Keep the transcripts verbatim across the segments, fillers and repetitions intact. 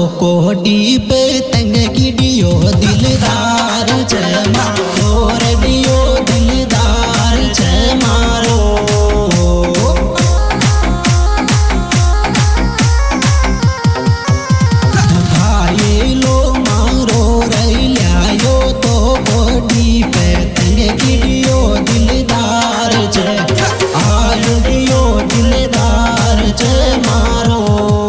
कोडी पे तंग गिडियो दिलदार जय मारो रेडियो दिलदार जय मारो भाई लो मारो रैलियायो तो कोडी पे तंग गिडियो दिलदार जय आयो दिलदार जय मारो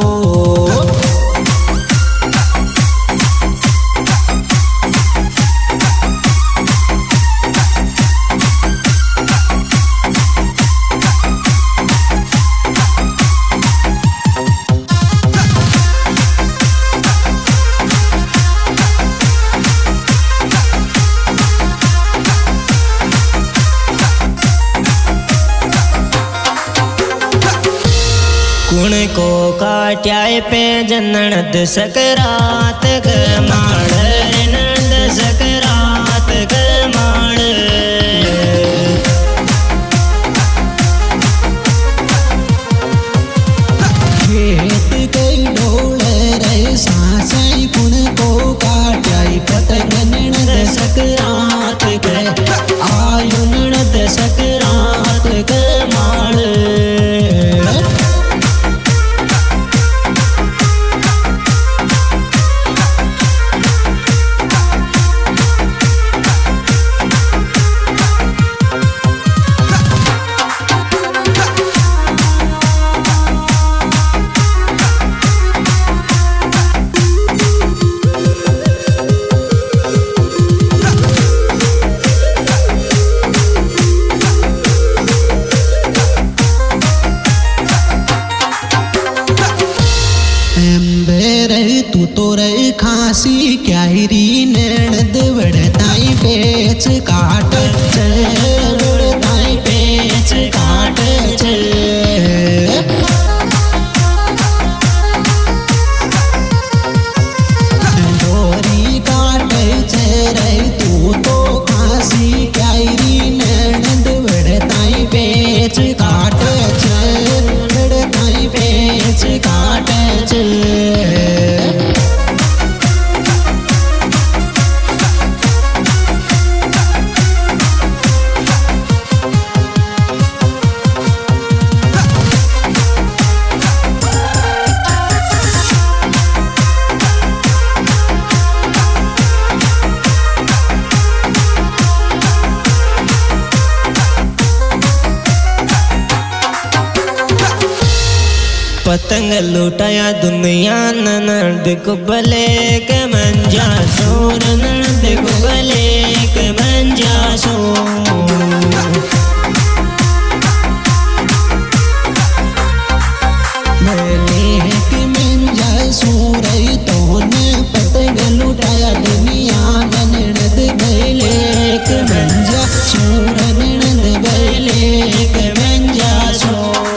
कुण को काट्याय पे जननद सकरात गमाड़ नंद सकरात गमाड़ खेत कई डोल रे सासाई कुण को काट्याय पतंग नंद सकरात ग आयु नंद सकरात गमाड़ तू तो रे खांसी क्यारी नैणद वड़ताई पेच काट वड़ताई पेच काट डोरी काट रे तू तो खांसी क्यारी नैणद वड़ताई पेच काट वड़ताई पेच काट पतंग लुटाया दुनिया ननद को भले के मंजा सो ननद को भले के मंजा सो भले के मंजा सो रही तो ने पतंग लुटाया दुनिया ननद भले के मंजा सो ननद भले के मंजा सो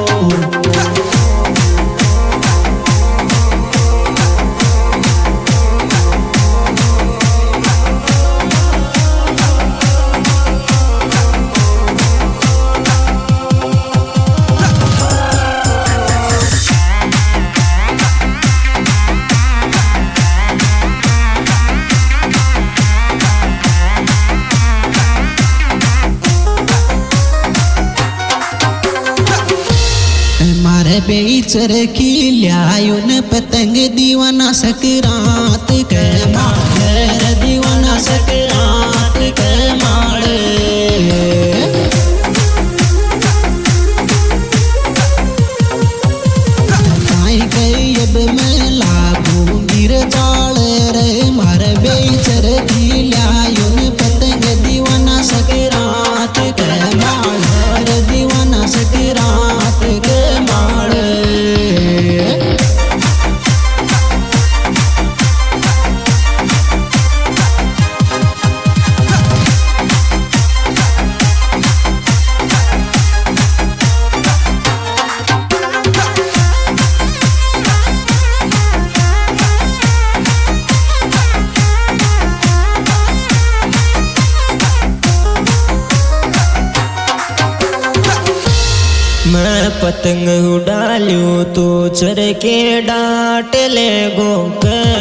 बेचर की ल्यायुन पतंग दीवाना सकरात के माड़ दीवाना सकरात के माड़ काई गई अब मैं लागू गिर जाल रे मारे बेचर की ल्यायुन पतंग दीवाना सकरात के माड़ दीवाना सकरात के माड़ मैं पतंग उड़ालू तो चर के डांट ले गो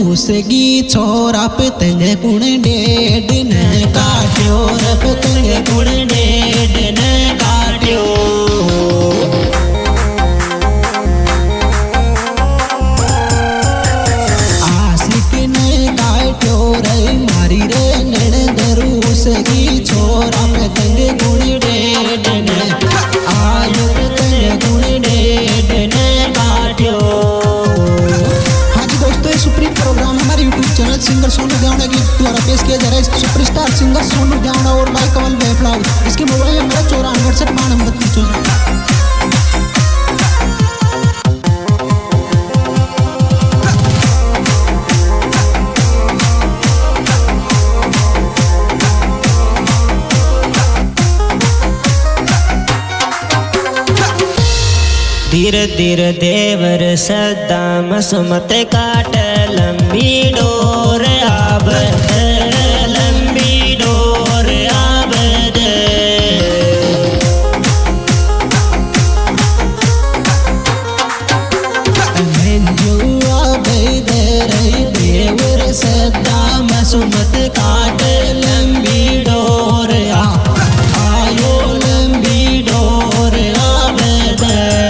रूसगी छोरा पतंग कुण डेड न काट्यो रे पतंग कुण डेड न काट्यो। आशिक ने काट्यो रे मारी रे ननद रूसगी छोरा पतंग कुण डेड न आयो पतंग कुण डेड न काट्यो। सुप्रीम प्रोग्राम हमारे YouTube channel singer Sonu Devra की द्वारा पेश किया जा रहा है। सुपरस्टार सिंगर सोनू देवड़ा और भाई कमल बेफला। इसके मोबाइल नंबर चौरानवे अड़सठ बानवे बत्तीस चौदह। धीरे धीरे देवर सदा मसमत काट लंबी डोर आबद लंबी डोर आबद। देवर सदा मसमत काट लंबी डोर आयो लंबी डोर आबद।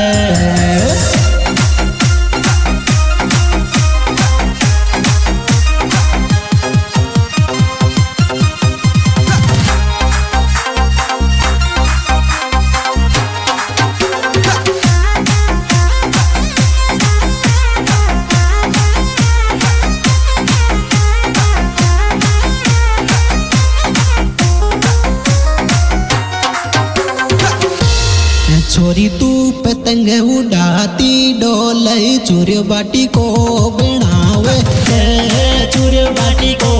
छोरी तू पतंग उड़ाती डोले चूर बाटी को बनावे चूर बाटी को